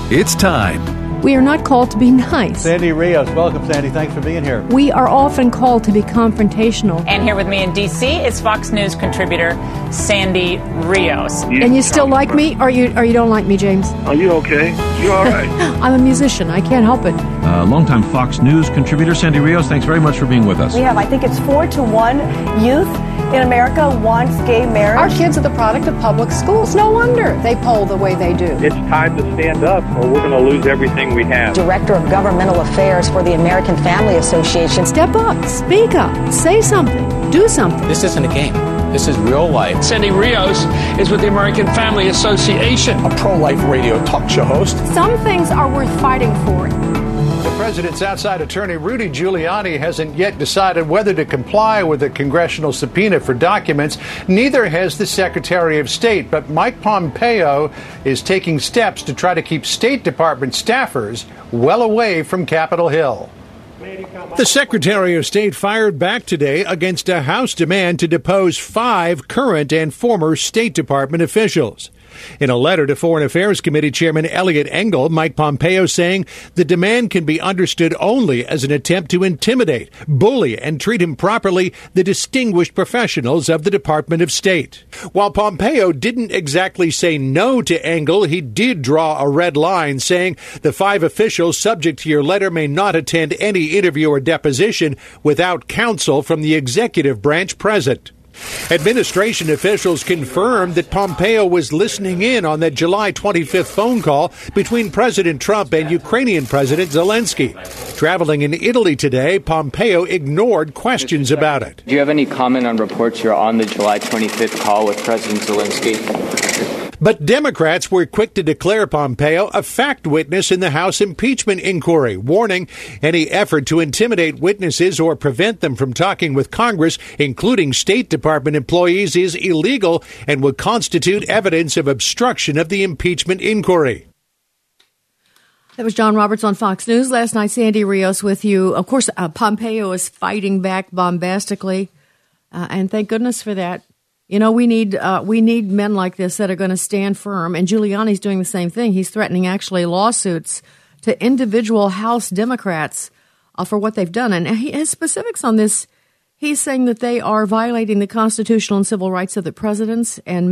It's time. We are not called to be nice. Sandy Rios. Welcome, Sandy. Thanks for being here. We are often called to be confrontational. And here with me in D.C. is Fox News contributor Sandy Rios. And you still like me, or you don't like me, James? Are you okay? You all right? I'm a musician. I can't help it. Longtime Fox News contributor Sandy Rios, thanks very much for being with us. We have, I think it's 4-1 youth in America wants gay marriage. Our kids are the product of public schools. No wonder they poll the way they do. It's time to stand up or we're going to lose everything we have. Director of Governmental Affairs for the American Family Association. Step up, speak up, say something, do something. This isn't a game. This is real life. Sandy Rios is with the American Family Association. A pro-life radio talk show host. Some things are worth fighting for. The president's outside attorney, Rudy Giuliani, hasn't yet decided whether to comply with a congressional subpoena for documents. Neither has the Secretary of State. But Mike Pompeo is taking steps to try to keep State Department staffers well away from Capitol Hill. The Secretary of State fired back today against a House demand to depose 5 current and former State Department officials. In a letter to Foreign Affairs Committee Chairman Eliot Engel, Mike Pompeo saying the demand can be understood only as an attempt to intimidate, bully, and treat improperly the distinguished professionals of the Department of State. While Pompeo didn't exactly say no to Engel, he did draw a red line, saying the 5 officials subject to your letter may not attend any interview or deposition without counsel from the executive branch present. Administration officials confirmed that Pompeo was listening in on that July 25th phone call between President Trump and Ukrainian President Zelensky. Traveling in Italy today, Pompeo ignored questions about it. Do you have any comment on reports you're on the July 25th call with President Zelensky? But Democrats were quick to declare Pompeo a fact witness in the House impeachment inquiry, warning any effort to intimidate witnesses or prevent them from talking with Congress, including State Department employees, is illegal and would constitute evidence of obstruction of the impeachment inquiry. That was John Roberts on Fox News last night. Sandy Rios with you. Of course, Pompeo is fighting back bombastically, and thank goodness for that. You know, we need men like this that are going to stand firm, and Giuliani's doing the same thing. He's threatening actually lawsuits to individual House Democrats for what they've done. And his specifics on this, he's saying that they are violating the constitutional and civil rights of the president and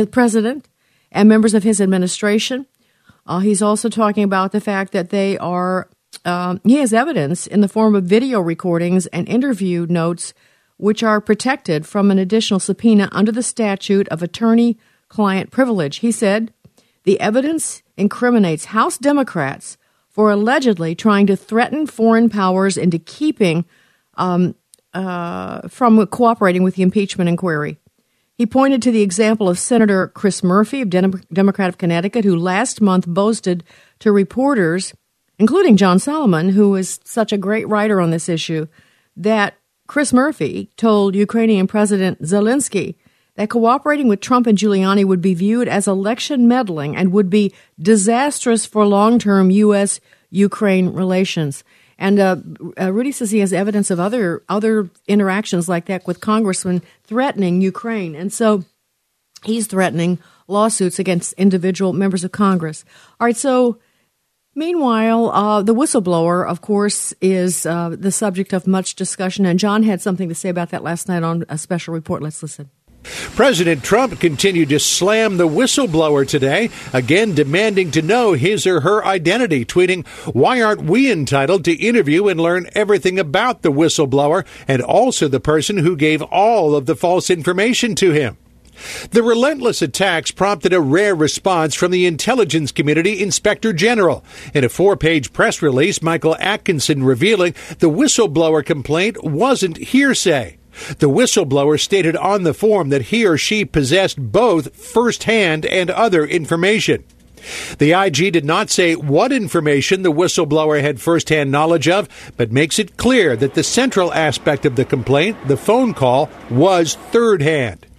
members of his administration. He's also talking about the fact that they are, he has evidence in the form of video recordings and interview notes which are protected from an additional subpoena under the statute of attorney-client privilege. He said the evidence incriminates House Democrats for allegedly trying to threaten foreign powers into keeping from cooperating with the impeachment inquiry. He pointed to the example of Senator Chris Murphy of Democrat of Connecticut, who last month boasted to reporters, including John Solomon, who is such a great writer on this issue, that Chris Murphy told Ukrainian President Zelensky that cooperating with Trump and Giuliani would be viewed as election meddling and would be disastrous for long-term U.S.-Ukraine relations. And Rudy says he has evidence of other interactions like that with congressmen threatening Ukraine. And so he's threatening lawsuits against individual members of Congress. All right, so meanwhile, the whistleblower, of course, is the subject of much discussion, and John had something to say about that last night on a special report. Let's listen. President Trump continued to slam the whistleblower today, again demanding to know his or her identity, tweeting, "Why aren't we entitled to interview and learn everything about the whistleblower and also the person who gave all of the false information to him?" The relentless attacks prompted a rare response from the intelligence community inspector general. In a 4-page press release, Michael Atkinson revealing the whistleblower complaint wasn't hearsay. The whistleblower stated on the form that he or she possessed both first-hand and other information. The IG did not say what information the whistleblower had first-hand knowledge of, but makes it clear that the central aspect of the complaint, the phone call, was third-hand.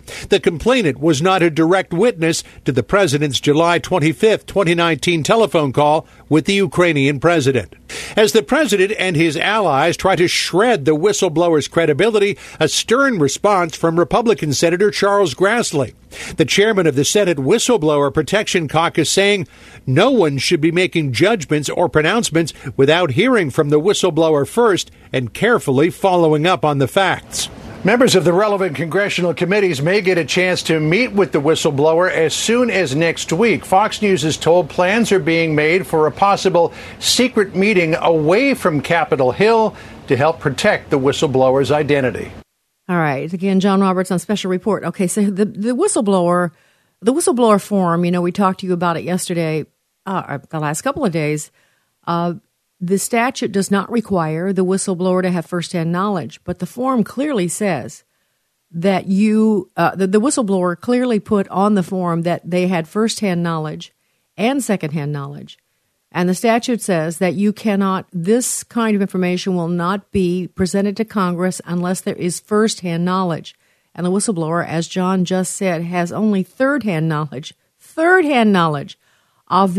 The complainant was not a direct witness to the president's July 25, 2019 telephone call with the Ukrainian president. As the president and his allies try to shred the whistleblower's credibility, a stern response from Republican Senator Charles Grassley, the chairman of the Senate Whistleblower Protection Caucus, saying no one should be making judgments or pronouncements without hearing from the whistleblower first and carefully following up on the facts. Members of the relevant congressional committees may get a chance to meet with the whistleblower as soon as next week. Fox News is told plans are being made for a possible secret meeting away from Capitol Hill to help protect the whistleblower's identity. All right. Again, John Roberts on Special Report. Okay, so the whistleblower forum, we talked to you about it yesterday, the last couple of days. The statute does not require the whistleblower to have firsthand knowledge, but the form clearly says that the whistleblower clearly put on the form that they had firsthand knowledge and secondhand knowledge. And the statute says that this kind of information will not be presented to Congress unless there is firsthand knowledge. And the whistleblower, as John just said, has only third-hand knowledge of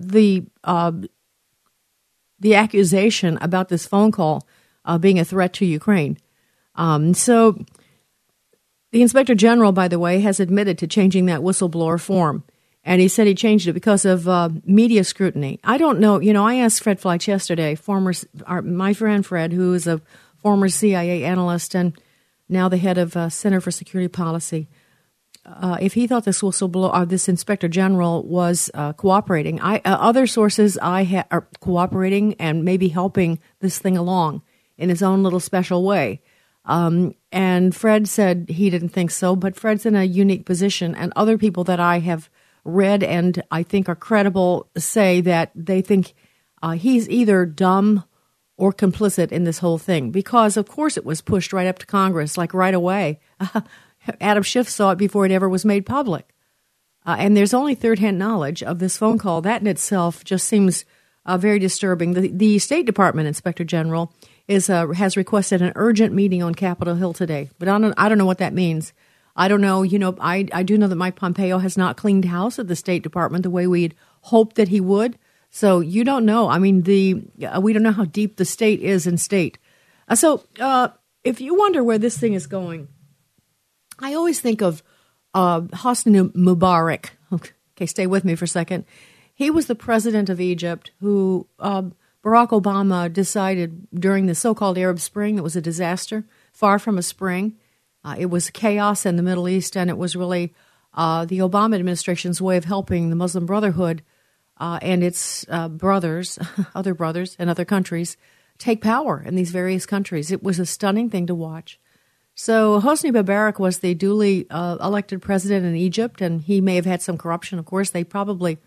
the accusation about this phone call being a threat to Ukraine. So the Inspector General, by the way, has admitted to changing that whistleblower form. And he said he changed it because of media scrutiny. I don't know. I asked Fred Fleich yesterday, my friend Fred, who is a former CIA analyst and now the head of Center for Security Policy, if he thought this whistleblower, this Inspector General was cooperating. Other sources are cooperating and maybe helping this thing along in his own little special way. And Fred said he didn't think so, but Fred's in a unique position. And other people that I have read and I think are credible say that they think he's either dumb or complicit in this whole thing because, of course, it was pushed right up to Congress, like right away. Adam Schiff saw it before it ever was made public. And there's only third-hand knowledge of this phone call. That in itself just seems very disturbing. The State Department Inspector General has requested an urgent meeting on Capitol Hill today. But I don't know what that means. I don't know. I do know that Mike Pompeo has not cleaned house at the State Department the way we'd hoped that he would. So you don't know. I mean, we don't know how deep the state is in state. So if you wonder where this thing is going, I always think of Hosni Mubarak. Okay, stay with me for a second. He was the president of Egypt who Barack Obama decided during the so-called Arab Spring, it was a disaster, far from a spring. It was chaos in the Middle East, and it was really the Obama administration's way of helping the Muslim Brotherhood and its brothers, other brothers in other countries, take power in these various countries. It was a stunning thing to watch. So Hosni Mubarak was the duly elected president in Egypt, and he may have had some corruption. Of course, they probably,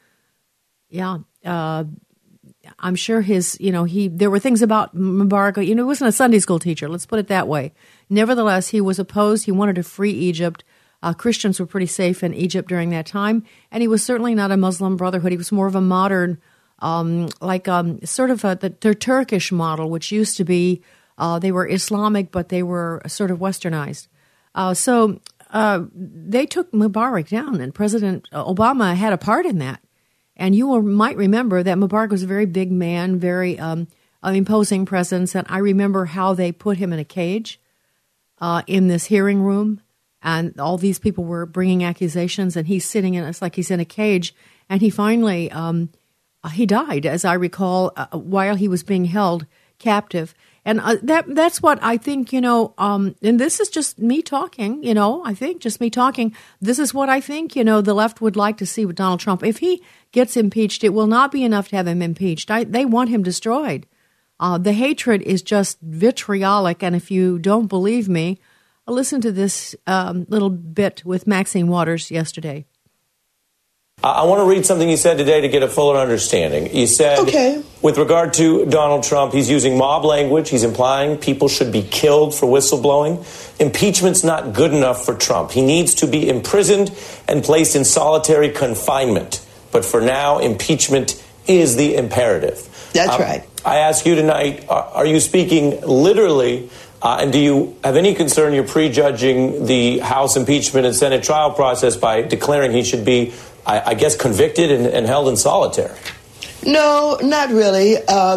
I'm sure there were things about Mubarak. He wasn't a Sunday school teacher. Let's put it that way. Nevertheless, he was opposed. He wanted to free Egypt. Christians were pretty safe in Egypt during that time, and he was certainly not a Muslim Brotherhood. He was more of a modern, sort of the Turkish model, which used to be they were Islamic, but they were sort of westernized. So they took Mubarak down, and President Obama had a part in that. And you might remember that Mubarak was a very big man, very imposing presence. And I remember how they put him in a cage in this hearing room. And all these people were bringing accusations, and he's sitting in, it's like he's in a cage. And he finally, he died, as I recall, while he was being held captive. And that's what I think, and this is just me talking, I think just me talking. This is what I think, the left would like to see with Donald Trump. If he gets impeached, it will not be enough to have him impeached. They want him destroyed. The hatred is just vitriolic. And if you don't believe me, listen to this little bit with Maxine Waters yesterday. I want to read something you said today to get a fuller understanding. You said, with regard to Donald Trump, he's using mob language. He's implying people should be killed for whistleblowing. Impeachment's not good enough for Trump. He needs to be imprisoned and placed in solitary confinement. But for now, impeachment is the imperative. That's right. I ask you tonight, are you speaking literally And do you have any concern you're prejudging the House impeachment and Senate trial process by declaring he should be, I guess, convicted and held in solitary? No, not really.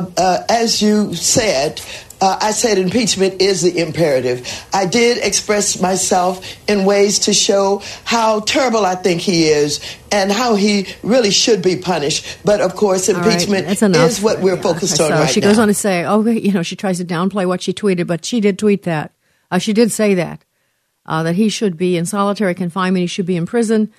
As you said, I said impeachment is the imperative. I did express myself in ways to show how terrible I think he is and how he really should be punished. But, of course, impeachment is what we're focused on right now. She goes on to say, she tries to downplay what she tweeted, but she did tweet that. She did say that he should be in solitary confinement. He should be in prison.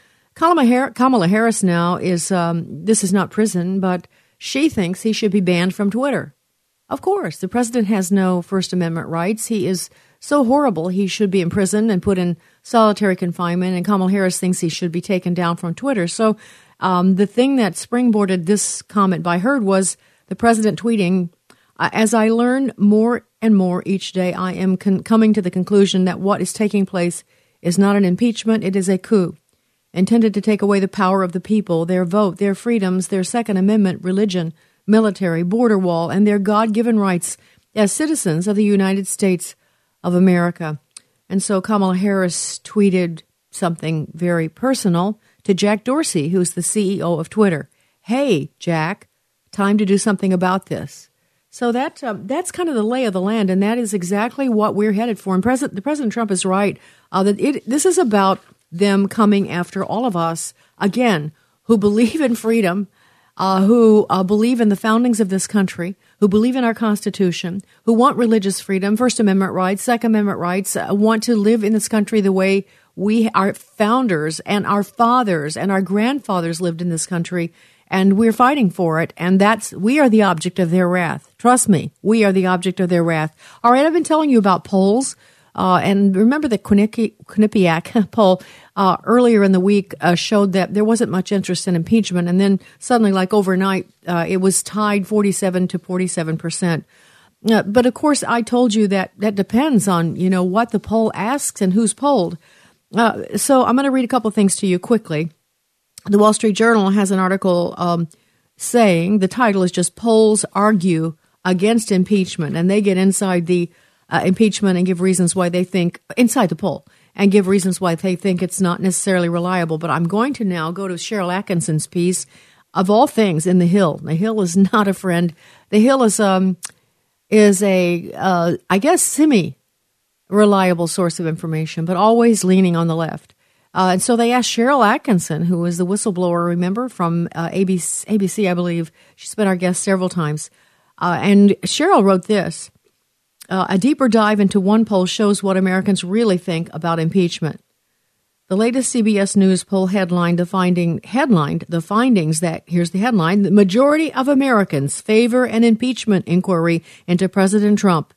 Kamala Harris now is, this is not prison, but she thinks he should be banned from Twitter. Of course, the president has no First Amendment rights. He is so horrible, he should be in prison and put in solitary confinement, and Kamala Harris thinks he should be taken down from Twitter. So the thing that springboarded this comment by Hurd was the president tweeting, as I learn more and more each day, I am coming to the conclusion that what is taking place is not an impeachment, it is a coup, intended to take away the power of the people, their vote, their freedoms, their Second Amendment, religion, military, border wall, and their God-given rights as citizens of the United States of America. And so Kamala Harris tweeted something very personal to Jack Dorsey, who's the CEO of Twitter. Hey, Jack, time to do something about this. So that's kind of the lay of the land, and that is exactly what we're headed for. And President Trump is right that this is about them coming after all of us, again, who believe in freedom, who believe in the foundings of this country, who believe in our Constitution, who want religious freedom, First Amendment rights, Second Amendment rights, want to live in this country the way our founders and our fathers and our grandfathers lived in this country, and we're fighting for it, and we are the object of their wrath. Trust me, we are the object of their wrath. All right, I've been telling you about polls. And remember the Quinnipiac poll earlier in the week showed that there wasn't much interest in impeachment. And then suddenly, like overnight, it was tied 47 to 47%. But, of course, I told you that depends on, what the poll asks and who's polled. So I'm going to read a couple of things to you quickly. The Wall Street Journal has an article saying the title is just Polls Argue Against Impeachment. And they get inside the impeachment and give reasons why they think, inside the poll, and give reasons why they think it's not necessarily reliable. But I'm going to now go to Sharyl Atkinson's piece, of all things, in The Hill. The Hill is not a friend. The Hill is a I guess, semi-reliable source of information, but always leaning on the left. And so they asked Sharyl Atkinson, who is the whistleblower, remember, from ABC, I believe. She's been our guest several times. And Sharyl wrote this. A deeper dive into one poll shows what Americans really think about impeachment. The latest CBS News poll headlined the findings that, here's the headline, the majority of Americans favor an impeachment inquiry into President Trump,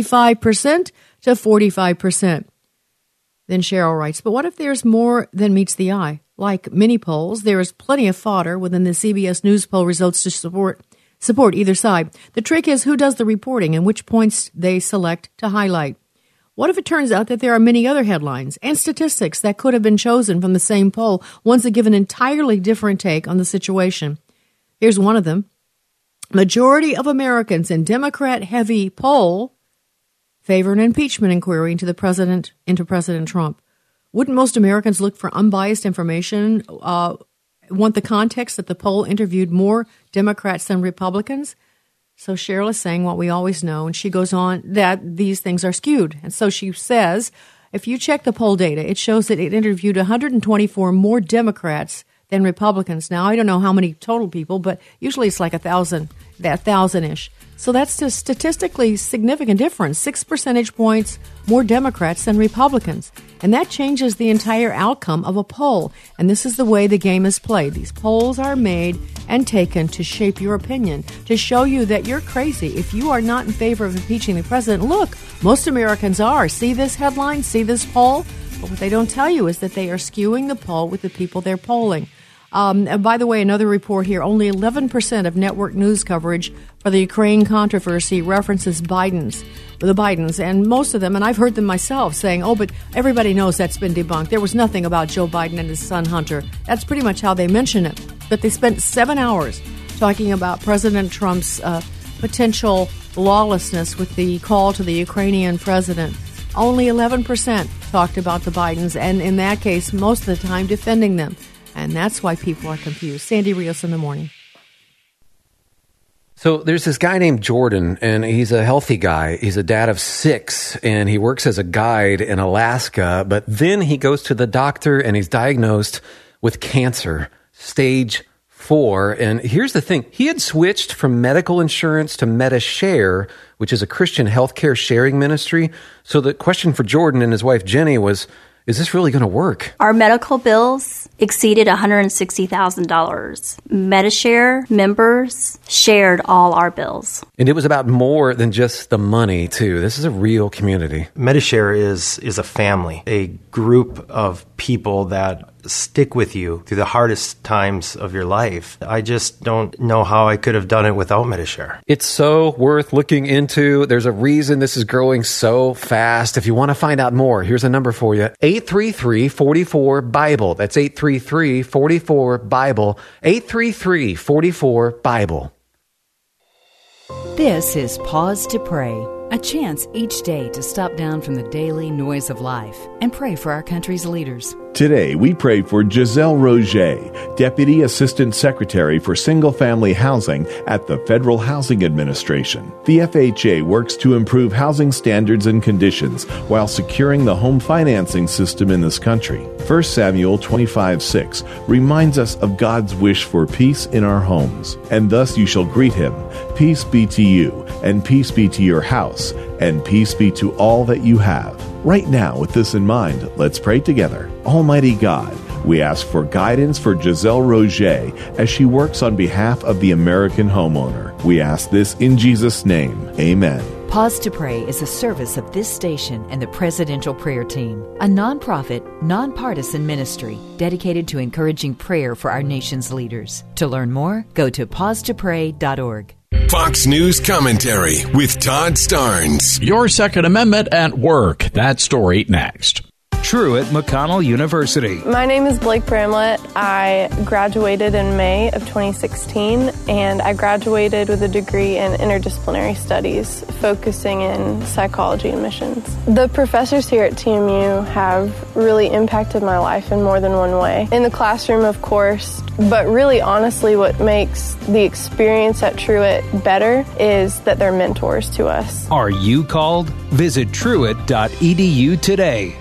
55% to 45%. Then Sharyl writes, but what if there's more than meets the eye? Like many polls, there is plenty of fodder within the CBS News poll results to support either side. The trick is who does the reporting and which points they select to highlight. What if it turns out that there are many other headlines and statistics that could have been chosen from the same poll, ones that give an entirely different take on the situation? Here's one of them. Majority of Americans in Democrat-heavy poll favor an impeachment inquiry into President Trump. Wouldn't most Americans look for unbiased information, want the context that the poll interviewed more Democrats than Republicans? So Sharyl is saying what we always know, and she goes on that these things are skewed. And so she says, if you check the poll data, it shows that it interviewed 124 more Democrats than Republicans. Now, I don't know how many total people, but usually it's like 1,000-ish. So that's a statistically significant difference, 6 percentage points more Democrats than Republicans. And that changes the entire outcome of a poll. And this is the way the game is played. These polls are made and taken to shape your opinion, to show you that you're crazy. If you are not in favor of impeaching the president, look, most Americans are. See this headline? See this poll? But what they don't tell you is that they are skewing the poll with the people they're polling. And by the way, another report here, only 11% of network news coverage for the Ukraine controversy references the Bidens, and most of them, and I've heard them myself, saying, oh, but everybody knows that's been debunked. There was nothing about Joe Biden and his son Hunter. That's pretty much how they mention it. But they spent 7 hours talking about President Trump's potential lawlessness with the call to the Ukrainian president. Only 11% talked about the Bidens, and in that case, most of the time defending them. And that's why people are confused. Sandy Rios in the morning. So there's this guy named Jordan, and he's a healthy guy. He's a dad of 6, and he works as a guide in Alaska. But then he goes to the doctor, and he's diagnosed with cancer, stage 4. And here's the thing. He had switched from medical insurance to MediShare, which is a Christian healthcare sharing ministry. So the question for Jordan and his wife Jenny was, is this really going to work? Our medical bills exceeded $160,000. MediShare members shared all our bills. And it was about more than just the money, too. This is a real community. MediShare is a family, a group of people that stick with you through the hardest times of your life. I just don't know how I could have done it without MediShare. It's so worth looking into. There's a reason this is growing so fast. If you want to find out more, here's a number for you. 833-44-BIBLE. That's 833-44-BIBLE. 833-44-BIBLE. This is Pause to Pray, a chance each day to stop down from the daily noise of life and pray for our country's leaders. Today, we pray for Giselle Roger, Deputy Assistant Secretary for Single Family Housing at the Federal Housing Administration. The FHA works to improve housing standards and conditions while securing the home financing system in this country. 1 Samuel 25:6 reminds us of God's wish for peace in our homes. And thus you shall greet him, peace be to you, and peace be to your house, and peace be to all that you have. Right now, with this in mind, let's pray together. Almighty God, we ask for guidance for Giselle Roger as she works on behalf of the American homeowner. We ask this in Jesus' name. Amen. Pause to Pray is a service of this station and the Presidential Prayer Team, a nonprofit, nonpartisan ministry dedicated to encouraging prayer for our nation's leaders. To learn more, go to pausetopray.org. Fox News Commentary with Todd Starnes. Your Second Amendment at work. That story next. Truett McConnell University. My name is Blake Bramlett. I graduated in May of 2016, and I graduated with a degree in interdisciplinary studies, focusing in psychology and missions. The professors here at TMU have really impacted my life in more than one way. In the classroom, of course, but really honestly what makes the experience at Truett better is that they're mentors to us. Are you called? Visit truett.edu today.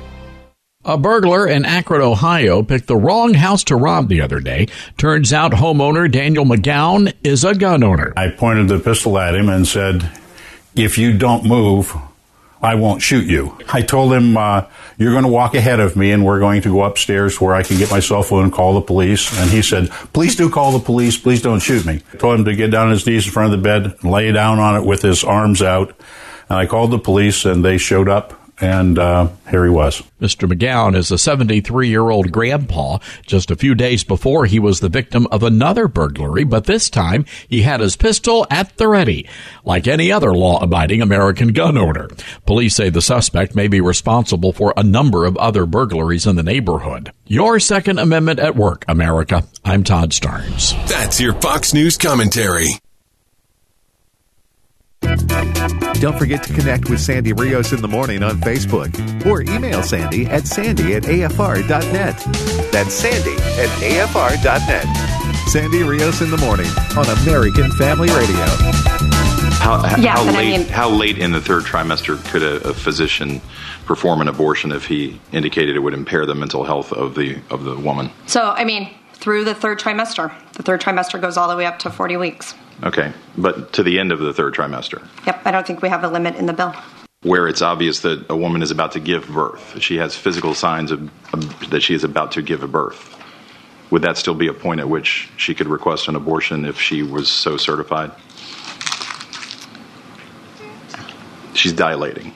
A burglar in Akron, Ohio, picked the wrong house to rob the other day. Turns out homeowner Daniel McGowan is a gun owner. I pointed the pistol at him and said, "If you don't move, I won't shoot you." I told him, "You're going to walk ahead of me and we're going to go upstairs where I can get my cell phone and call the police." And he said, "Please do call the police. Please don't shoot me." I told him to get down on his knees in front of the bed and lay down on it with his arms out. And I called the police and they showed up. And here he was. Mr. McGowan is a 73-year-old grandpa. Just a few days before, he was the victim of another burglary, but this time he had his pistol at the ready, like any other law-abiding American gun owner. Police say the suspect may be responsible for a number of other burglaries in the neighborhood. Your Second Amendment at work, America. I'm Todd Starnes. That's your Fox News commentary. Don't forget to connect with Sandy Rios in the morning on Facebook or email Sandy at sandy@afr.net. That's sandy@afr.net. Sandy Rios in the morning on American Family Radio. How late in the third trimester could a physician perform an abortion if he indicated it would impair the mental health of the woman? So, through the third trimester. The third trimester goes all the way up to 40 weeks. Okay, but to the end of the third trimester? Yep, I don't think we have a limit in the bill. Where it's obvious that a woman is about to give birth. She has physical signs that she is about to give a birth. Would that still be a point at which she could request an abortion if she was so certified? She's dilating.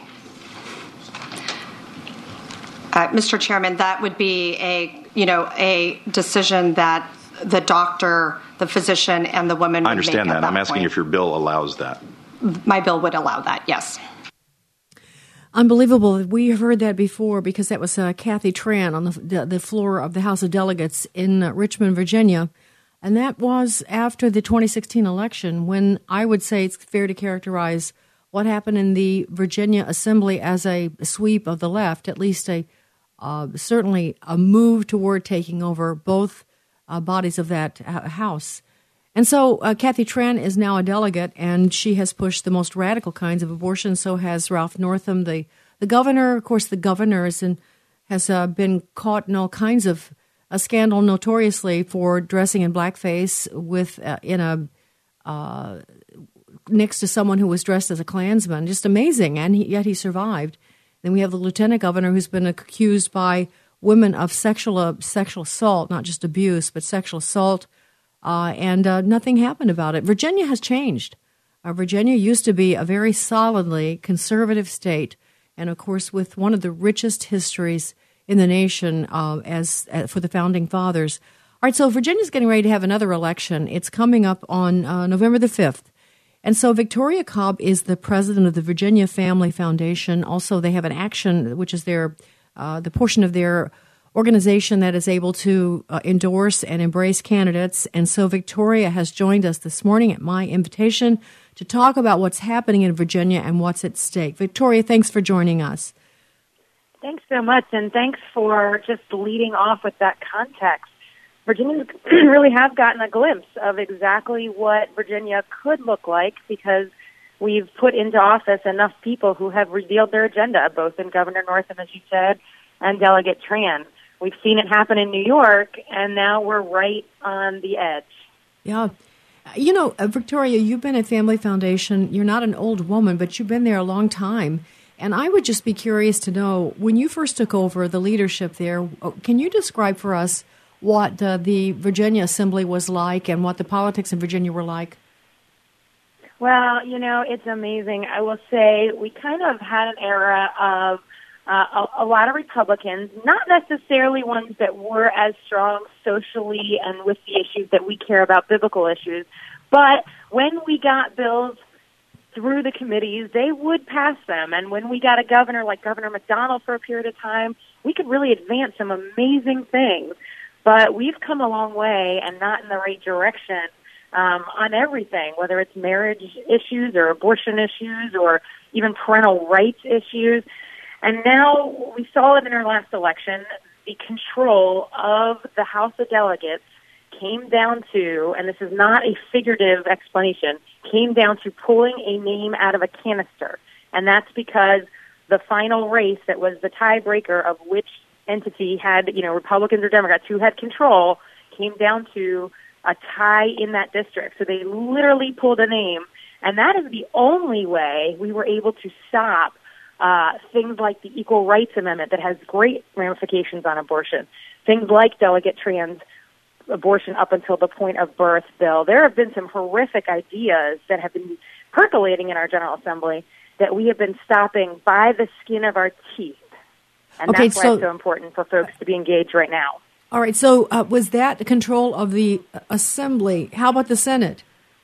Mr. Chairman, that would be a decision that the doctor, the physician, and the woman would make. I understand that. I'm asking point. if your bill allows that. My bill would allow that, yes. Unbelievable. We heard that before because that was Kathy Tran on the floor of the House of Delegates in Richmond, Virginia. And that was after the 2016 election when I would say it's fair to characterize what happened in the Virginia Assembly as a sweep of the left, at least certainly a move toward taking over both bodies of that House. And so Kathy Tran is now a delegate, and she has pushed the most radical kinds of abortion. So has Ralph Northam, the governor. Of course, the governor has been caught in all kinds of a scandal notoriously for dressing in blackface with next to someone who was dressed as a Klansman. Just amazing, and yet he survived. Then we have the lieutenant governor who's been accused by women of sexual assault, not just abuse, but sexual assault, and nothing happened about it. Virginia has changed. Virginia used to be a very solidly conservative state, and of course with one of the richest histories in the nation as for the Founding Fathers. All right, so Virginia's getting ready to have another election. It's coming up on November the 5th. And so Victoria Cobb is the president of the Virginia Family Foundation. Also, they have an action, which is their the portion of their organization that is able to endorse and embrace candidates. And so Victoria has joined us this morning at my invitation to talk about what's happening in Virginia and what's at stake. Victoria, thanks for joining us. Thanks so much, and thanks for just leading off with that context. Virginians really have gotten a glimpse of exactly what Virginia could look like because we've put into office enough people who have revealed their agenda, both in Governor Northam, as you said, and Delegate Tran. We've seen it happen in New York, and now we're right on the edge. Yeah. You know, Victoria, you've been at Family Foundation. You're not an old woman, but you've been there a long time. And I would just be curious to know, when you first took over the leadership there, can you describe for us what the Virginia Assembly was like and what the politics in Virginia were like? Well, you know, it's amazing. I will say we kind of had an era of a lot of Republicans, not necessarily ones that were as strong socially and with the issues that we care about, biblical issues, but when we got bills through the committees, they would pass them. And when we got a governor like Governor McDonald for a period of time, we could really advance some amazing things. But we've come a long way and not in the right direction on everything, whether it's marriage issues or abortion issues or even parental rights issues. And now we saw it in our last election, the control of the House of Delegates came down to, and this is not a figurative explanation, came down to pulling a name out of a canister. And that's because the final race that was the tiebreaker of which entity had, Republicans or Democrats who had control, came down to a tie in that district. So they literally pulled a name. And that is the only way we were able to stop things like the Equal Rights Amendment that has great ramifications on abortion, things like Delegate Tran's abortion up until the point of birth bill. There have been some horrific ideas that have been percolating in our General Assembly that we have been stopping by the skin of our teeth. And that's why it's so important for folks to be engaged right now. All right, so was that the control of the Assembly? How about the Senate?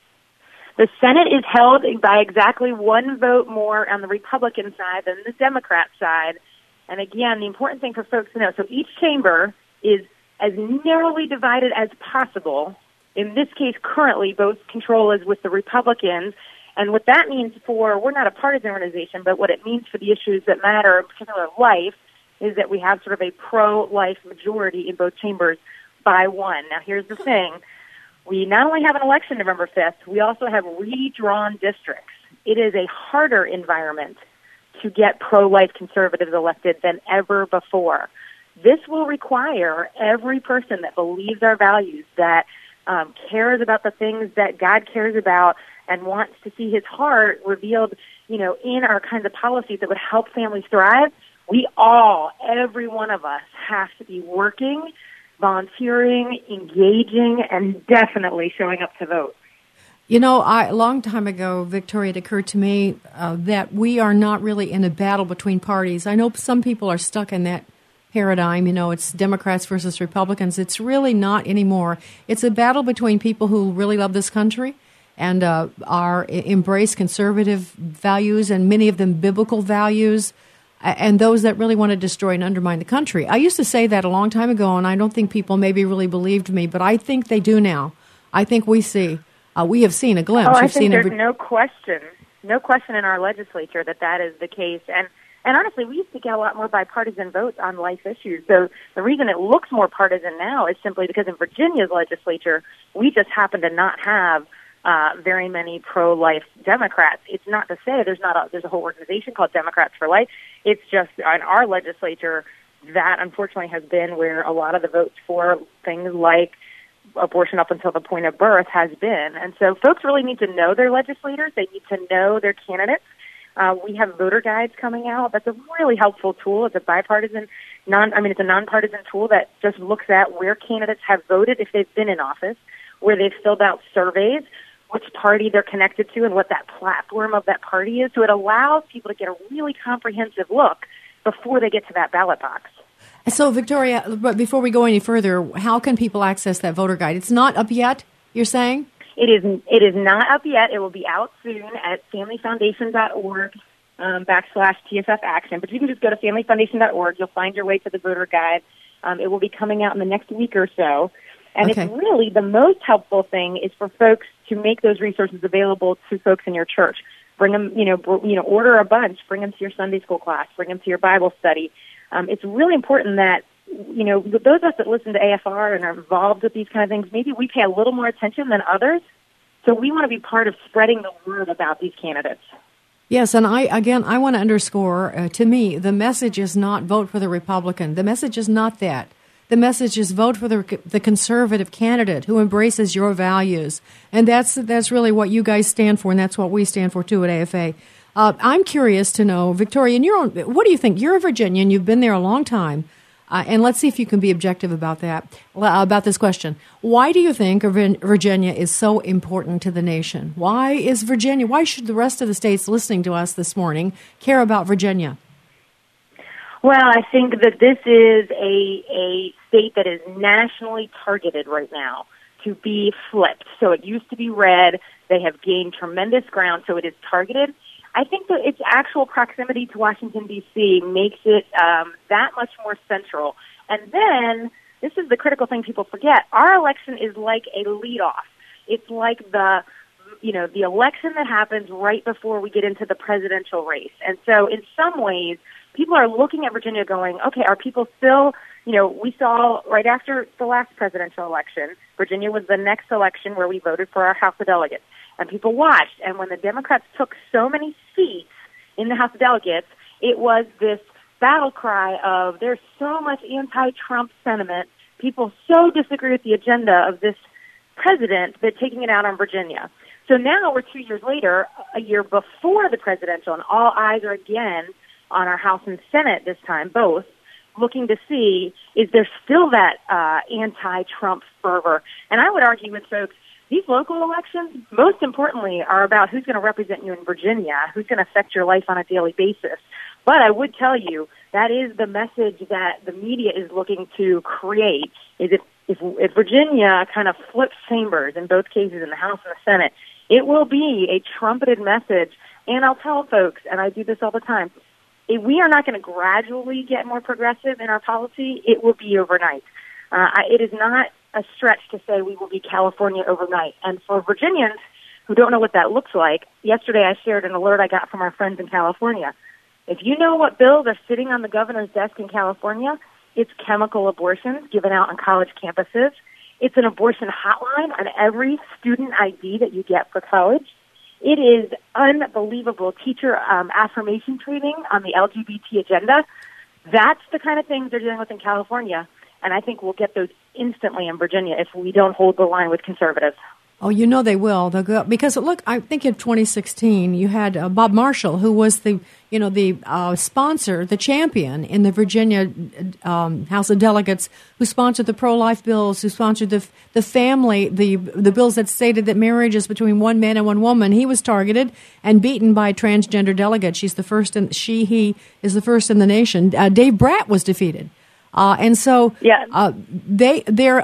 The Senate is held by exactly one vote more on the Republican side than the Democrat side. And again, the important thing for folks to know, so each chamber is as narrowly divided as possible. In this case, currently, both control is with the Republicans. And what that means we're not a partisan organization, but what it means for the issues that matter, in particular life, is that we have sort of a pro-life majority in both chambers by one. Now, here's the thing. We not only have an election November 5th, we also have redrawn districts. It is a harder environment to get pro-life conservatives elected than ever before. This will require every person that believes our values, that cares about the things that God cares about and wants to see his heart revealed, in our kinds of policies that would help families thrive. We all, every one of us, have to be working, volunteering, engaging, and definitely showing up to vote. A long time ago, Victoria, it occurred to me that we are not really in a battle between parties. I know some people are stuck in that paradigm. It's Democrats versus Republicans. It's really not anymore. It's a battle between people who really love this country and embrace conservative values, and many of them biblical values, and those that really want to destroy and undermine the country. I used to say that a long time ago, and I don't think people maybe really believed me, but I think they do now. I think we have seen a glimpse. I think there's no question. no question in our legislature that is the case. And honestly, we used to get a lot more bipartisan votes on life issues. So the reason it looks more partisan now is simply because in Virginia's legislature, we just happen to not have very many pro-life Democrats. It's not to say there's a whole organization called Democrats for Life. It's just in our legislature that unfortunately has been where a lot of the votes for things like abortion up until the point of birth has been. And so folks really need to know their legislators. They need to know their candidates. We have voter guides coming out. That's a really helpful tool. It's a bipartisan, it's a nonpartisan tool that just looks at where candidates have voted if they've been in office, where they've filled out surveys, which party they're connected to, and what that platform of that party is. So it allows people to get a really comprehensive look before they get to that ballot box. So, Victoria, but before we go any further, how can people access that voter guide? It's not up yet, you're saying? It is not up yet. It will be out soon at familyfoundation.org /TFF Action. But you can just go to familyfoundation.org. You'll find your way to the voter guide. It will be coming out in the next week or so. And okay. It's really the most helpful thing is for folks to make those resources available to folks in your church. Bring them, order a bunch. Bring them to your Sunday school class. Bring them to your Bible study. It's really important that, those of us that listen to AFR and are involved with these kind of things, maybe we pay a little more attention than others. So we want to be part of spreading the word about these candidates. Yes, and I want to underscore, to me, the message is not vote for the Republican. The message is not that. The message is vote for the conservative candidate who embraces your values. And that's really what you guys stand for, and that's what we stand for, too, at AFA. I'm curious to know, Victoria, what do you think? You're a Virginian. You've been there a long time. And let's see if you can be objective about this question. Why do you think Virginia is so important to the nation? Why should the rest of the states listening to us this morning care about Virginia? Well, I think that this is a state that is nationally targeted right now to be flipped. So it used to be red. They have gained tremendous ground, so it is targeted. I think that its actual proximity to Washington, D.C. makes it that much more central. And then, this is the critical thing people forget, our election is like a leadoff. It's like the election that happens right before we get into the presidential race. And so in some ways, people are looking at Virginia going, okay, are people still, we saw right after the last presidential election, Virginia was the next election where we voted for our House of Delegates. And people watched. And when the Democrats took so many seats in the House of Delegates, it was this battle cry of there's so much anti-Trump sentiment. People so disagree with the agenda of this president that taking it out on Virginia. So now we're 2 years later, a year before the presidential, and all eyes are again on our House and Senate this time, both, looking to see, is there still that anti-Trump fervor? And I would argue with folks, these local elections, most importantly, are about who's going to represent you in Virginia, who's going to affect your life on a daily basis. But I would tell you that is the message that the media is looking to create, is if Virginia kind of flips chambers in both cases in the House and the Senate, it will be a trumpeted message. And I'll tell folks, and I do this all the time, if we are not going to gradually get more progressive in our policy, it will be overnight. It is not a stretch to say we will be California overnight. And for Virginians who don't know what that looks like, yesterday I shared an alert I got from our friends in California. If you know what bills are sitting on the governor's desk in California, it's chemical abortions given out on college campuses. It's an abortion hotline on every student ID that you get for college. It is unbelievable teacher affirmation training on the LGBT agenda. That's the kind of things they're dealing with in California. And I think we'll get those instantly in Virginia if we don't hold the line with conservatives. Oh, they will. They'll go, because look, I think in 2016 you had Bob Marshall, who was the sponsor, the champion in the Virginia House of Delegates, who sponsored the pro-life bills, who sponsored the family, the bills that stated that marriage is between one man and one woman. He was targeted and beaten by a transgender delegate. He is the first in the nation. Dave Bratt was defeated. And so they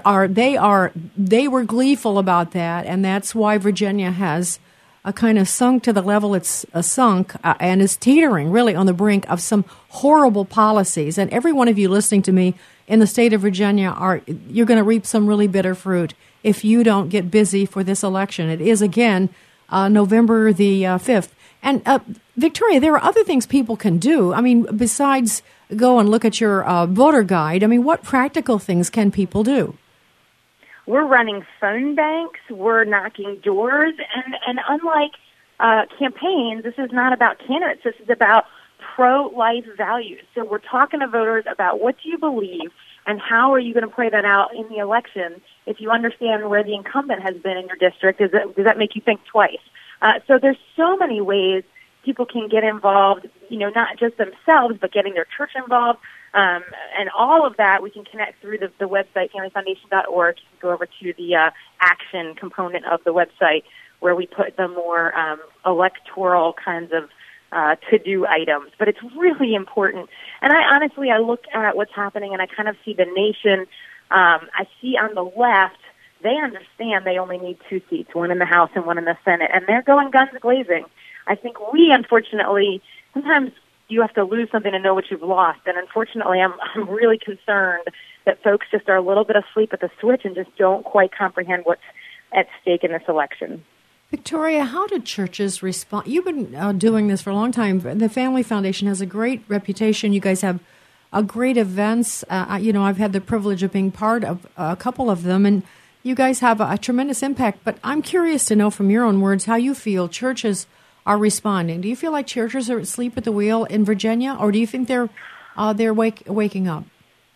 were gleeful about that, and that's why Virginia has kind of sunk to the level it's sunk and is teetering really on the brink of some horrible policies. And every one of you listening to me in the state of Virginia, you're going to reap some really bitter fruit if you don't get busy for this election. It is, again, November the 5th. And Victoria, there are other things people can do. I mean, besides go and look at your voter guide, I mean, what practical things can people do? We're running phone banks. We're knocking doors. And unlike campaigns, this is not about candidates. This is about pro-life values. So we're talking to voters about what do you believe and how are you going to play that out in the election if you understand where the incumbent has been in your district. Does that make you think twice? So there's so many ways people can get involved, not just themselves, but getting their church involved. And all of that we can connect through the website, familyfoundation.org. You can go over to the action component of the website where we put the more electoral kinds of to-do items. But it's really important. And I look at what's happening and I kind of see the nation. I see on the left, they understand they only need 2 seats, one in the House and one in the Senate, and they're going guns blazing. I think we, unfortunately, sometimes you have to lose something to know what you've lost. And unfortunately, I'm really concerned that folks just are a little bit asleep at the switch and just don't quite comprehend what's at stake in this election. Victoria, how did churches respond? You've been doing this for a long time. The Family Foundation has a great reputation. You guys have great events. I've had the privilege of being part of a couple of them, and you guys have a tremendous impact. But I'm curious to know from your own words how you feel churches are responding. Do you feel like churches are asleep at the wheel in Virginia, or do you think they're waking up?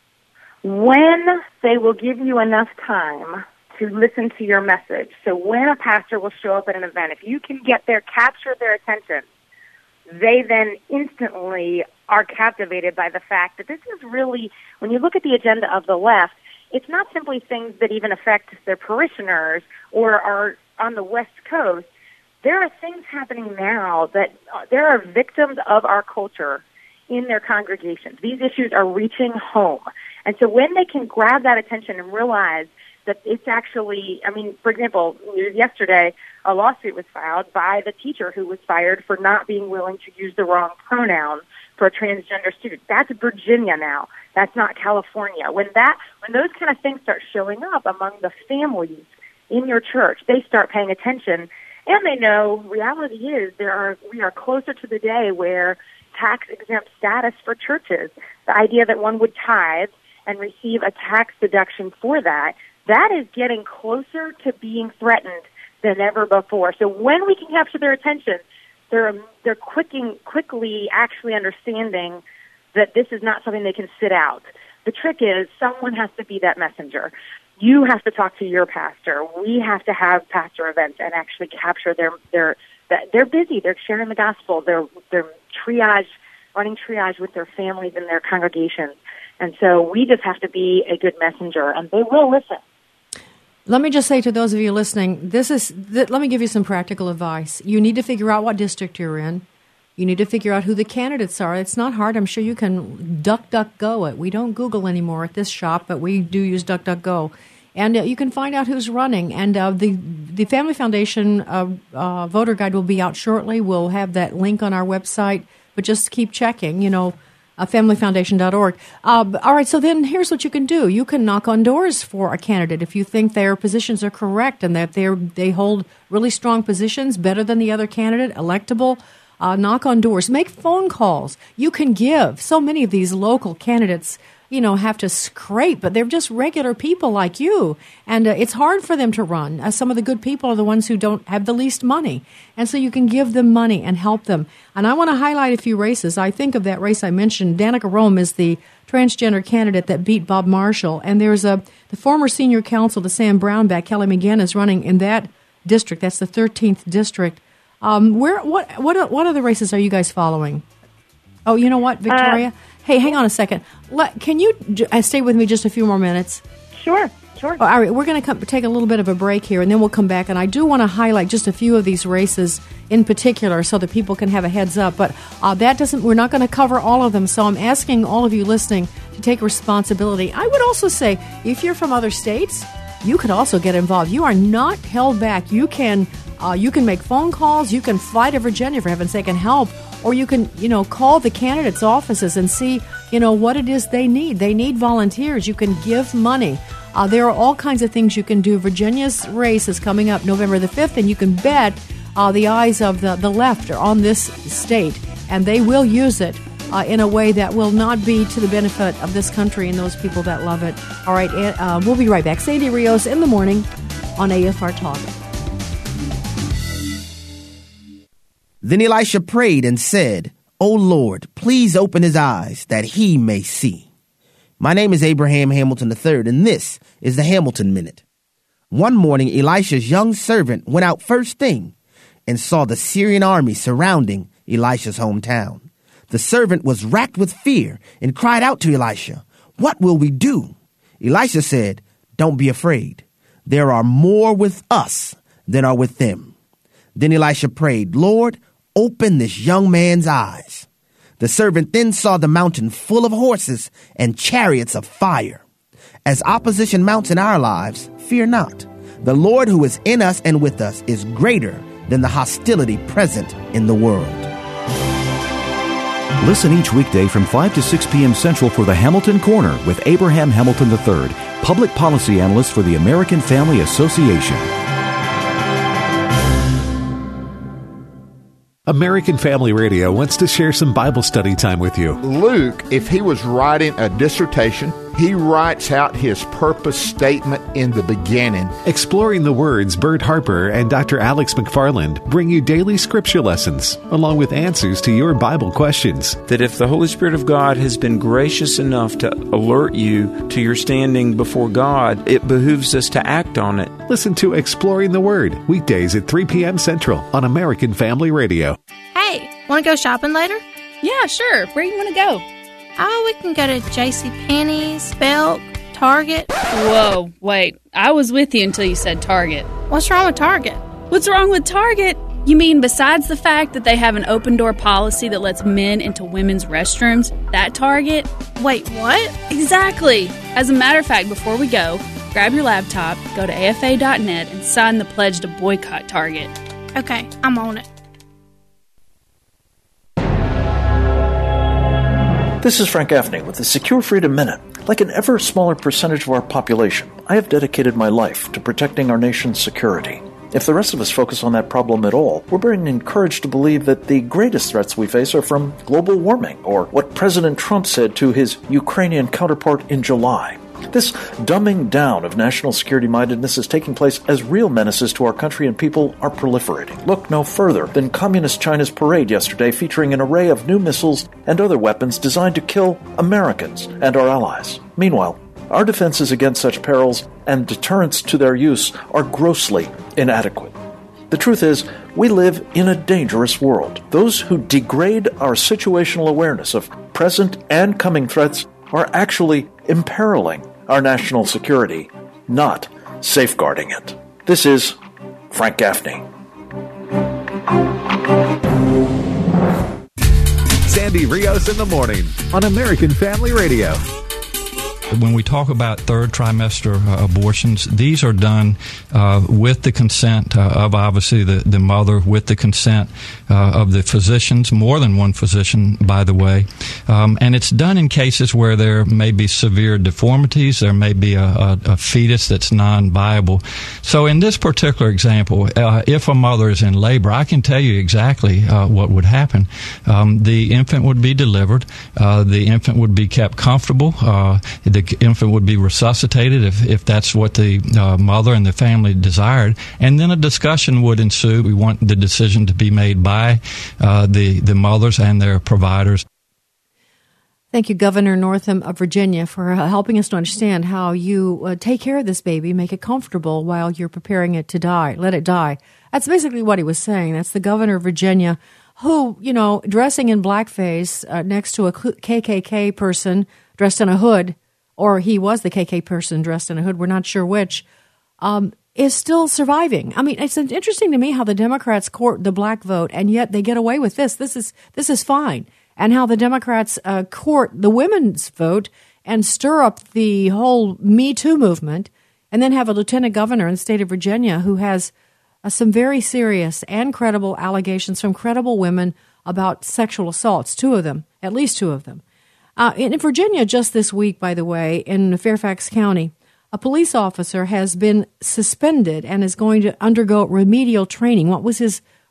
When they will give you enough time to listen to your message. So when a pastor will show up at an event, if you can capture their attention, they then instantly are captivated by the fact that this is really, when you look at the agenda of the left, it's not simply things that even affect their parishioners or are on the West Coast. There are things happening now that there are victims of our culture in their congregations. These issues are reaching home. And so when they can grab that attention and realize that it's actually, for example, yesterday a lawsuit was filed by the teacher who was fired for not being willing to use the wrong pronoun for a transgender student. That's Virginia now. That's not California. When those kind of things start showing up among the families in your church, they start paying attention. And they know reality is we are closer to the day where tax-exempt status for churches, the idea that one would tithe and receive a tax deduction for that is getting closer to being threatened than ever before. So when we can capture their attention, they're quickly actually understanding that this is not something they can sit out. The trick is someone has to be that messenger. You have to talk to your pastor. We have to have pastor events and actually capture they're busy. They're sharing the gospel. They're running triage with their families and their congregations. And so we just have to be a good messenger, and they will listen. Let me just say to those of you listening, let me give you some practical advice. You need to figure out what district you're in. You need to figure out who the candidates are. It's not hard. I'm sure you can DuckDuckGo it. We don't Google anymore at this shop, but we do use DuckDuckGo. And you can find out who's running. And the Family Foundation voter guide will be out shortly. We'll have that link on our website, but just keep checking, familyfoundation.org. All right, so then here's what you can do. You can knock on doors for a candidate if you think their positions are correct and that they hold really strong positions, better than the other candidate, electable. Knock on doors. Make phone calls. You can give. So many of these local candidates, have to scrape, but they're just regular people like you. And it's hard for them to run. Some of the good people are the ones who don't have the least money. And so you can give them money and help them. And I want to highlight a few races. I think of that race I mentioned. Danica Roem is the transgender candidate that beat Bob Marshall. And there's the former senior counsel to Sam Brownback, Kelly McGinn, is running in that district. That's the 13th district. What other races are you guys following? Oh, you know what, Victoria? Hey, hang on a second. Can you stay with me just a few more minutes? Sure. All right, we're going to take a little bit of a break here, and then we'll come back. And I do want to highlight just a few of these races in particular so that people can have a heads up. But we're not going to cover all of them. So I'm asking all of you listening to take responsibility. I would also say, if you're from other states, you could also get involved. You are not held back. You can make phone calls. You can fly to Virginia, for heaven's sake, and help. Or you can, call the candidates' offices and see, what it is they need. They need volunteers. You can give money. There are all kinds of things you can do. Virginia's race is coming up November the 5th, and you can bet the eyes of the left are on this state, and they will use it in a way that will not be to the benefit of this country and those people that love it. All right, we'll be right back. Sandy Rios in the morning on AFR Talk. Then Elisha prayed and said, "O Lord, please open his eyes that he may see." My name is Abraham Hamilton III, and this is the Hamilton Minute. One morning, Elisha's young servant went out first thing and saw the Syrian army surrounding Elisha's hometown. The servant was racked with fear and cried out to Elisha, "What will we do?" Elisha said, "Don't be afraid. There are more with us than are with them." Then Elisha prayed, "Lord, open this young man's eyes." The servant then saw the mountain full of horses and chariots of fire. As opposition mounts in our lives, fear not. The Lord who is in us and with us is greater than the hostility present in the world. Listen each weekday from 5 to 6 p.m. Central for the Hamilton Corner with Abraham Hamilton III, Public Policy Analyst for the American Family Association. American Family Radio wants to share some Bible study time with you. Luke, if he was writing a dissertation, he writes out his purpose statement in the beginning. Exploring the Words, Bert Harper and Dr. Alex McFarland bring you daily scripture lessons, along with answers to your Bible questions. That if the Holy Spirit of God has been gracious enough to alert you to your standing before God, it behooves us to act on it. Listen to Exploring the Word, weekdays at 3 p.m. Central on American Family Radio. Hey, want to go shopping later? Yeah, sure. Where do you want to go? Oh, we can go to JCPenney's, Belk, Target. Whoa, wait. I was with you until you said Target. What's wrong with Target? What's wrong with Target? You mean besides the fact that they have an open-door policy that lets men into women's restrooms, that Target? Wait, what? Exactly. As a matter of fact, before we go, grab your laptop, go to afa.net, and sign the pledge to boycott Target. Okay, I'm on it. This is Frank Gaffney with the Secure Freedom Minute. Like an ever smaller percentage of our population, I have dedicated my life to protecting our nation's security. If the rest of us focus on that problem at all, we're being encouraged to believe that the greatest threats we face are from global warming, or what President Trump said to his Ukrainian counterpart in July. This dumbing down of national security mindedness is taking place as real menaces to our country and people are proliferating. Look no further than Communist China's parade yesterday, featuring an array of new missiles and other weapons designed to kill Americans and our allies. Meanwhile, our defenses against such perils and deterrents to their use are grossly inadequate. The truth is, we live in a dangerous world. Those who degrade our situational awareness of present and coming threats are actually imperiling our national security, not safeguarding it. This is Frank Gaffney. Sandy Rios in the morning on American Family Radio. When we talk about third trimester abortions, these are done with the consent of obviously the mother, with the consent of the physicians, more than one physician, by the way. And it's done in cases where there may be severe deformities, there may be a fetus that's non-viable. So in this particular example, if a mother is in labor, I can tell you exactly what would happen. The infant would be delivered. The infant would be kept comfortable. The infant would be resuscitated if that's what the mother and the family desired, and then a discussion would ensue. We want the decision to be made by the mothers and their providers. Thank you, Governor Northam of Virginia, for helping us to understand how you take care of this baby, make it comfortable while you're preparing it to die. Let it die. That's basically what he was saying. That's the governor of Virginia who, dressing in blackface next to a KKK person dressed in a hood, or he was the KKK person dressed in a hood, we're not sure which, is still surviving. I mean, it's interesting to me how the Democrats court the black vote, and yet they get away with this. This is fine. And how the Democrats court the women's vote and stir up the whole Me Too movement, and then have a lieutenant governor in the state of Virginia who has some very serious and credible allegations from credible women about sexual assaults, at least two of them. In Virginia, just this week, by the way, in Fairfax County, a police officer has been suspended and is going to undergo remedial training. What was his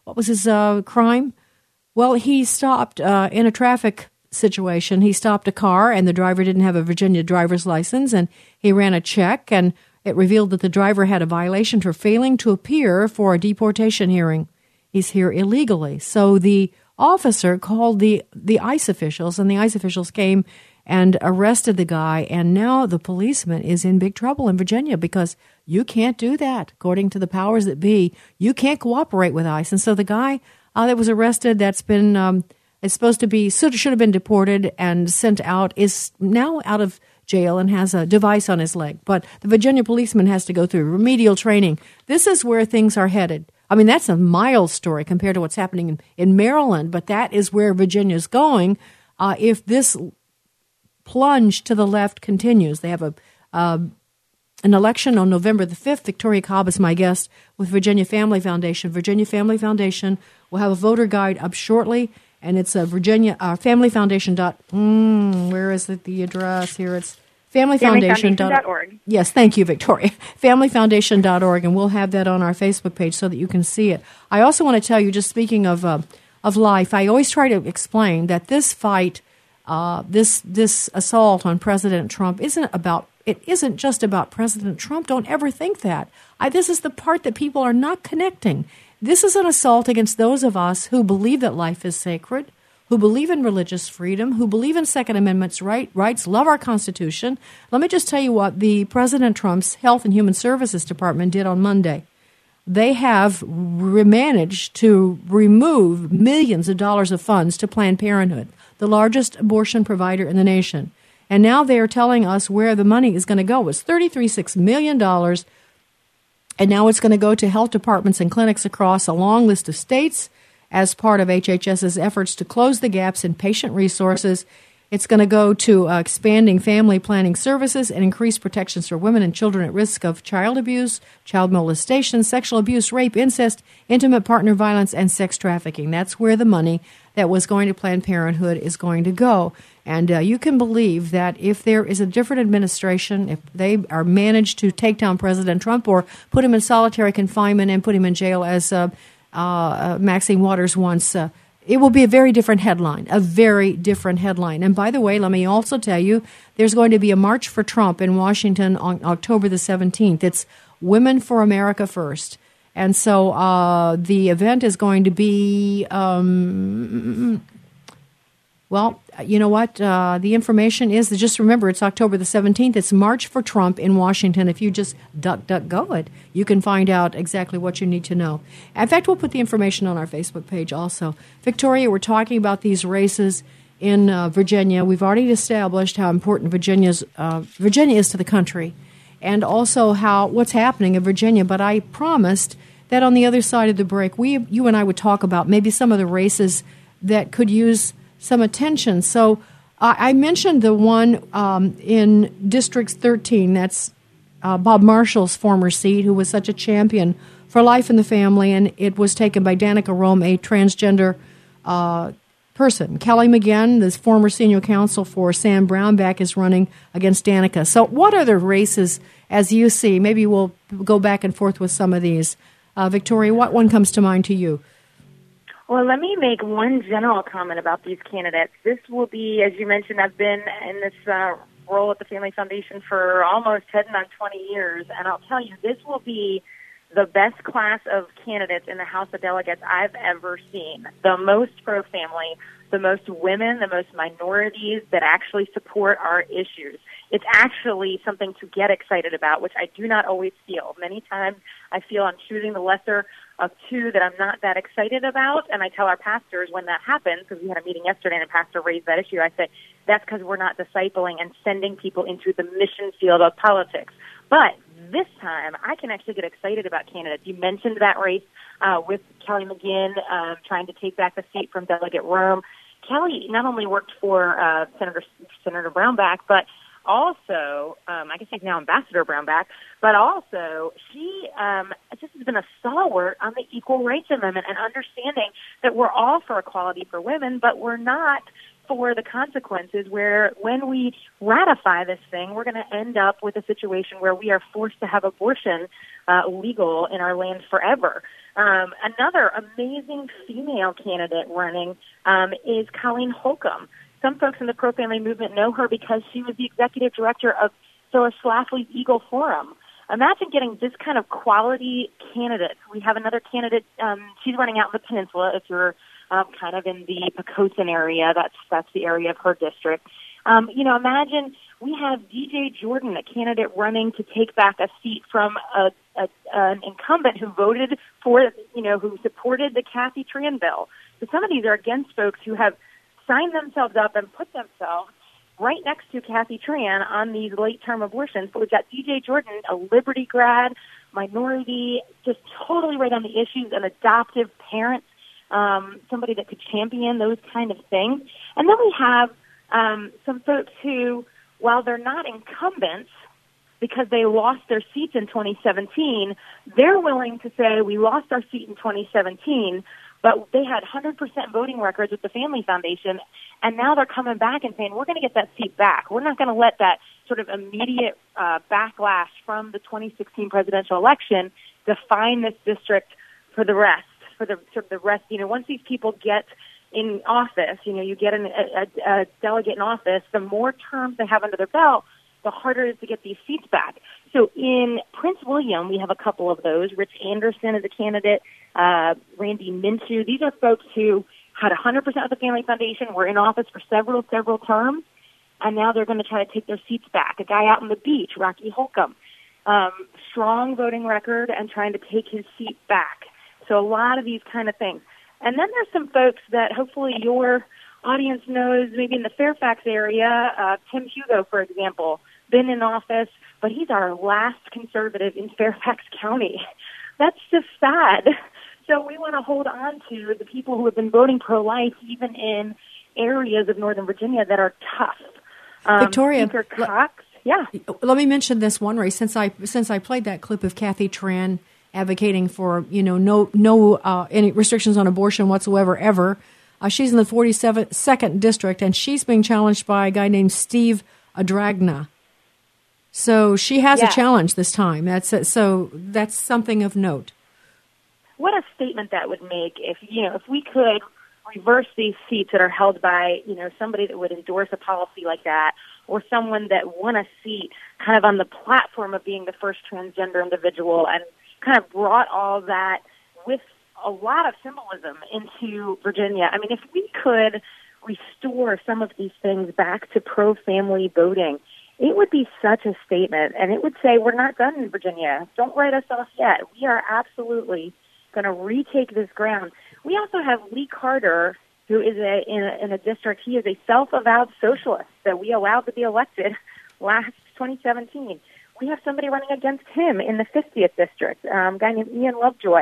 what was his crime? Well, he stopped in a traffic situation. He stopped a car, and the driver didn't have a Virginia driver's license, and he ran a check, and it revealed that the driver had a violation for failing to appear for a deportation hearing. He's here illegally. So the officer called the ICE officials, and the ICE officials came and arrested the guy, and now the policeman is in big trouble in Virginia because you can't do that. According to the powers that be, you can't cooperate with ICE. And so the guy that was arrested, that's been is supposed to be should have been deported and sent out, is now out of jail and has a device on his leg. But the Virginia policeman has to go through remedial training. This is where things are headed. I mean, that's a mild story compared to what's happening in Maryland, but that is where Virginia's going if this plunge to the left continues. They have an election on November the 5th. Victoria Cobb is my guest with Virginia Family Foundation. Virginia Family Foundation will have a voter guide up shortly, and it's a Virginia Family Foundation. Where is it? The address here? It's FamilyFoundation.org. Yes, thank you, Victoria. FamilyFoundation.org, and we'll have that on our Facebook page so that you can see it. I also want to tell you, just speaking of life, I always try to explain that this fight, this assault on President Trump isn't just about President Trump. Don't ever think that. This is the part that people are not connecting. This is an assault against those of us who believe that life is sacred, who believe in religious freedom, who believe in Second Amendment rights, love our Constitution. Let me just tell you what the President Trump's Health and Human Services Department did on Monday. They have managed to remove millions of dollars of funds to Planned Parenthood, the largest abortion provider in the nation. And now they are telling us where the money is going to go. It's $33.6 million, and now it's going to go to health departments and clinics across a long list of states as part of HHS's efforts to close the gaps in patient resources. It's going to go to expanding family planning services and increase protections for women and children at risk of child abuse, child molestation, sexual abuse, rape, incest, intimate partner violence, and sex trafficking. That's where the money that was going to Planned Parenthood is going to go. And you can believe that if there is a different administration, if they are managed to take down President Trump or put him in solitary confinement and put him in jail as Maxine Waters once, it will be a very different headline, And by the way, let me also tell you, there's going to be a March for Trump in Washington on October the 17th. It's Women for America First. And so the event is going to be, well, you know what? The information is, just remember, it's October the 17th. It's March for Trump in Washington. If you just go it, you can find out exactly what you need to know. In fact, we'll put the information on our Facebook page also. Victoria, we're talking about these races in Virginia. We've already established how important Virginia is to the country, and also what's happening in Virginia. But I promised that on the other side of the break, you and I would talk about maybe some of the races that could use some attention. So I mentioned the one in District 13. That's Bob Marshall's former seat, who was such a champion for life in the family, and it was taken by Danica Roem, a transgender person. Kelly McGinn, the former senior counsel for Sam Brownback, is running against Danica. So what are the races as you see? Maybe we'll go back and forth with some of these. Victoria, what one comes to mind to you? Well, let me make one general comment about these candidates. This will be, as you mentioned, I've been in this role at the Family Foundation for almost heading on 20 years, and I'll tell you, this will be the best class of candidates in the House of Delegates I've ever seen. The most pro-family, the most women, the most minorities that actually support our issues. It's actually something to get excited about, which I do not always feel. Many times I feel I'm choosing the lesser of two that I'm not that excited about, and I tell our pastors when that happens, because we had a meeting yesterday and a pastor raised that issue, I said, that's because we're not discipling and sending people into the mission field of politics. But this time, I can actually get excited about candidates. You mentioned that race with Kelly McGinn trying to take back the seat from Delegate Roem. Kelly not only worked for Senator Brownback, but also, I guess he's now Ambassador Brownback, but also she just has been a stalwart on the Equal Rights Amendment and understanding that we're all for equality for women, but we're not for the consequences where when we ratify this thing, we're going to end up with a situation where we are forced to have abortion legal in our land forever. Another amazing female candidate running is Colleen Holcomb. Some folks in the pro-family movement know her because she was the executive director of Phyllis Schlafly's Eagle Forum. Imagine getting this kind of quality candidate. We have another candidate. She's running out in the peninsula. If you're kind of in the Pocosin area, that's the area of her district. Imagine we have DJ Jordan, a candidate running to take back a seat from an incumbent who voted for, who supported the Kathy Tran bill. So some of these are against folks who have signed themselves up and put themselves right next to Kathy Tran on these late-term abortions. But we've got DJ Jordan, a Liberty grad, minority, just totally right on the issues, an adoptive parent, somebody that could champion those kind of things. And then we have some folks who, while they're not incumbents because they lost their seats in 2017, they're willing to say, we lost our seat in 2017, but they had 100% voting records with the Family Foundation, and now they're coming back and saying, we're going to get that seat back. We're not going to let that sort of immediate backlash from the 2016 presidential election define this district for the rest. Once these people get in office, you get a delegate in office, the more terms they have under their belt, the harder it is to get these seats back. So in Prince William, we have a couple of those. Rich Anderson is a candidate, Randy Minshew. These are folks who had 100% of the Family Foundation, were in office for several terms, and now they're going to try to take their seats back. A guy out on the beach, Rocky Holcomb, strong voting record and trying to take his seat back. So a lot of these kind of things. And then there's some folks that hopefully your audience knows, maybe in the Fairfax area, Tim Hugo, for example, been in office, but he's our last conservative in Fairfax County. That's just sad. So we want to hold on to the people who have been voting pro-life, even in areas of Northern Virginia that are tough. Victoria, Speaker Cox, yeah. Let me mention this one race. Since I played that clip of Kathy Tran advocating for no any restrictions on abortion whatsoever ever. She's in the 42nd district, and she's being challenged by a guy named Steve Adragna. So she has a challenge this time. That's something of note. What a statement that would make if we could reverse these seats that are held by somebody that would endorse a policy like that, or someone that won a seat kind of on the platform of being the first transgender individual and kind of brought all that with a lot of symbolism into Virginia. I mean, if we could restore some of these things back to pro-family voting, it would be such a statement, and it would say, we're not done in Virginia. Don't write us off yet. We are absolutely going to retake this ground. We also have Lee Carter, who is in a district. He is a self-avowed socialist that we allowed to be elected last 2017. We have somebody running against him in the 50th district, a guy named Ian Lovejoy.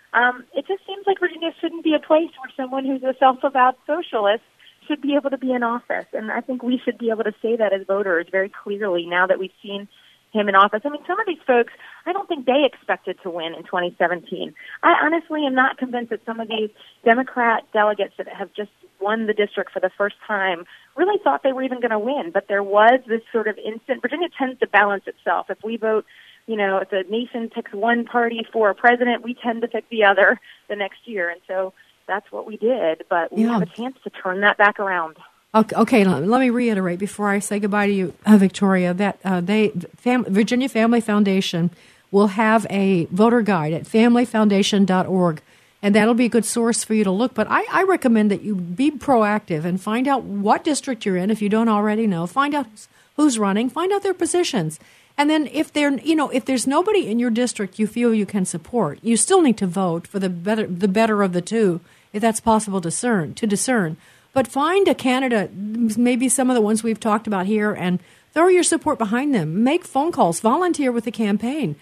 It just seems like Virginia shouldn't be a place where someone who's a self-avowed socialist should be able to be in office. And I think we should be able to say that as voters very clearly now that we've seen him in office. I mean, some of these folks, I don't think they expected to win in 2017. I honestly am not convinced that some of these Democrat delegates that have just won the district for the first time really thought they were even going to win. But there was this sort of instant. Virginia tends to balance itself. If we vote, if the nation picks one party for a president, we tend to pick the other the next year. And so that's what we did. But we have a chance to turn that back around. Okay, let me reiterate before I say goodbye to you, Victoria, that Virginia Family Foundation will have a voter guide at familyfoundation.org, and that'll be a good source for you to look. But I recommend that you be proactive and find out what district you're in if you don't already know. Find out who's running, find out their positions. And then if there's nobody in your district you feel you can support, you still need to vote for the better of the two, if that's possible to discern. But find a candidate, maybe some of the ones we've talked about here, and throw your support behind them. Make phone calls, volunteer with the campaign,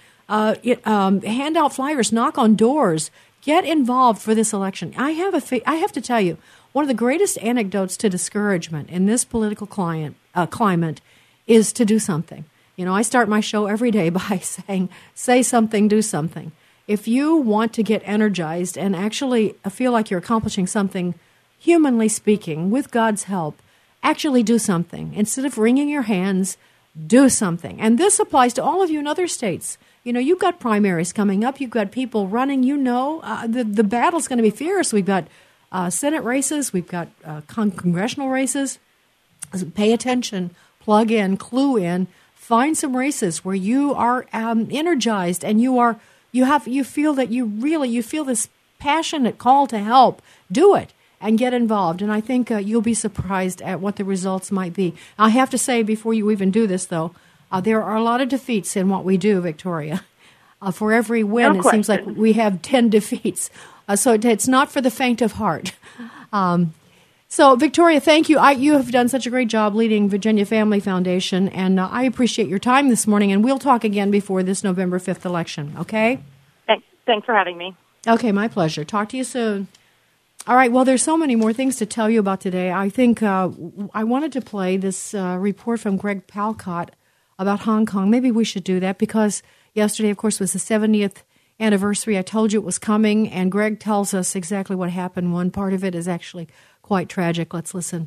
hand out flyers, knock on doors, get involved for this election. I have to tell you, one of the greatest anecdotes to discouragement in this political climate is to do something. I start my show every day by saying, say something, do something. If you want to get energized and actually feel like you're accomplishing something, humanly speaking, with God's help, actually do something. Instead of wringing your hands, do something. And this applies to all of you in other states. You know, you've got primaries coming up. You've got people running. You know, the battle's going to be fierce. We've got Senate races. We've got congressional races. Pay attention. Plug in. Clue in. Find some races where you are energized and you feel that you feel this passionate call to help. Do it and get involved. And I think you'll be surprised at what the results might be. I have to say, before you even do this, though, there are a lot of defeats in what we do, Victoria. For every win, it seems like we have 10 defeats. So it's not for the faint of heart. So, Victoria, thank you. You have done such a great job leading Virginia Family Foundation, and I appreciate your time this morning, and we'll talk again before this November 5th election, okay? Thanks for having me. Okay, my pleasure. Talk to you soon. All right, well, there's so many more things to tell you about today. I think I wanted to play this report from Greg Palcott about Hong Kong. Maybe we should do that because yesterday, of course, was the 70th anniversary. I told you it was coming, and Greg tells us exactly what happened. One part of it is actually quite tragic. Let's listen.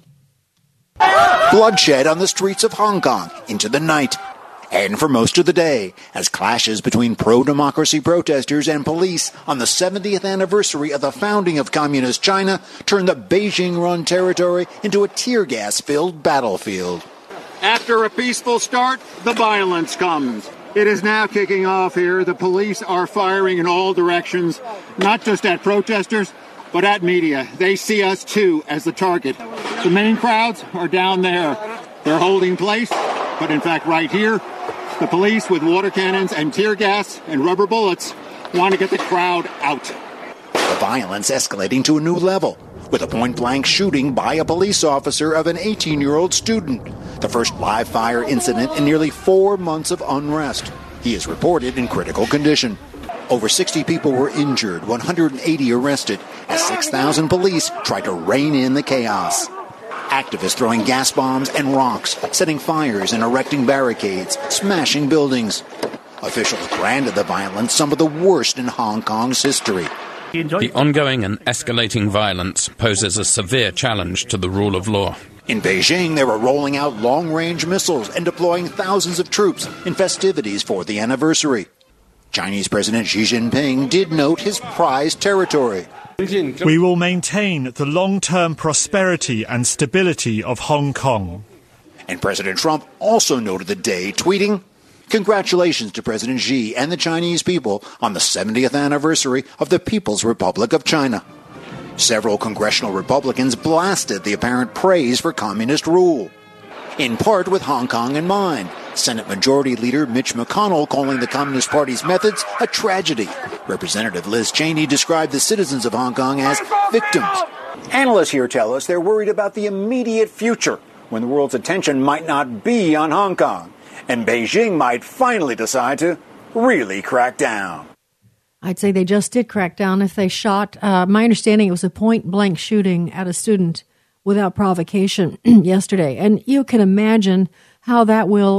Bloodshed on the streets of Hong Kong into the night and for most of the day as clashes between pro-democracy protesters and police on the 70th anniversary of the founding of Communist China turned the Beijing-run territory into a tear gas-filled battlefield. After a peaceful start, the violence comes. It is now kicking off here. The police are firing in all directions, not just at protesters, but at media. They see us, too, as the target. The main crowds are down there. They're holding place, but in fact, right here, the police with water cannons and tear gas and rubber bullets want to get the crowd out. The violence escalating to a new level, with a point-blank shooting by a police officer of an 18-year-old student, the first live-fire incident in nearly 4 months of unrest. He is reported in critical condition. Over 60 people were injured, 180 arrested, as 6,000 police tried to rein in the chaos. Activists throwing gas bombs and rocks, setting fires and erecting barricades, smashing buildings. Officials branded the violence some of the worst in Hong Kong's history. The ongoing and escalating violence poses a severe challenge to the rule of law. In Beijing, they were rolling out long-range missiles and deploying thousands of troops in festivities for the anniversary. Chinese President Xi Jinping did note his prized territory. We will maintain the long-term prosperity and stability of Hong Kong. And President Trump also noted the day, tweeting, "Congratulations to President Xi and the Chinese people on the 70th anniversary of the People's Republic of China." Several congressional Republicans blasted the apparent praise for communist rule, in part with Hong Kong in mind. Senate Majority Leader Mitch McConnell calling the Communist Party's methods a tragedy. Representative Liz Cheney described the citizens of Hong Kong as victims. Analysts here tell us they're worried about the immediate future, when the world's attention might not be on Hong Kong, and Beijing might finally decide to really crack down. I'd say they just did crack down if they shot. My understanding, it was a point-blank shooting at a student without provocation yesterday. And you can imagine how that will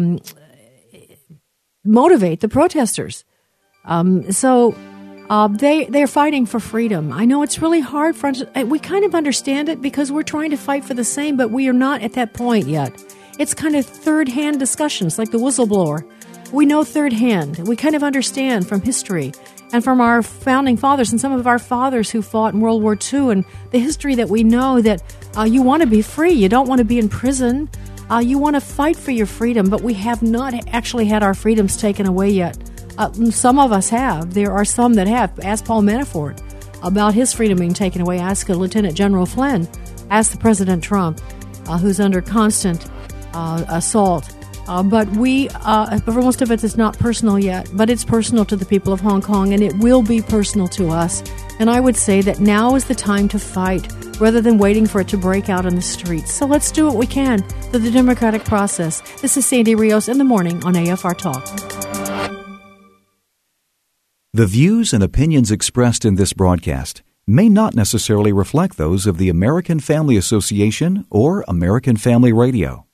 motivate the protesters. They're fighting for freedom. I know it's really hard for us. We kind of understand it because we're trying to fight for the same, but we are not at that point yet. It's kind of third-hand discussions, like the whistleblower. We know third hand. We kind of understand from history and from our founding fathers and some of our fathers who fought in World War II and the history that we know that you want to be free. You don't want to be in prison. You want to fight for your freedom, but we have not actually had our freedoms taken away yet. Some of us have. There are some that have. Ask Paul Manafort about his freedom being taken away. Ask Lieutenant General Flynn. Ask the President Trump, who's under constant assault. But for most of it, it's not personal yet. But it's personal to the people of Hong Kong, and it will be personal to us. And I would say that now is the time to fight, rather than waiting for it to break out in the streets. So let's do what we can through the democratic process. This is Sandy Rios in the morning on AFR Talk. The views and opinions expressed in this broadcast may not necessarily reflect those of the American Family Association or American Family Radio.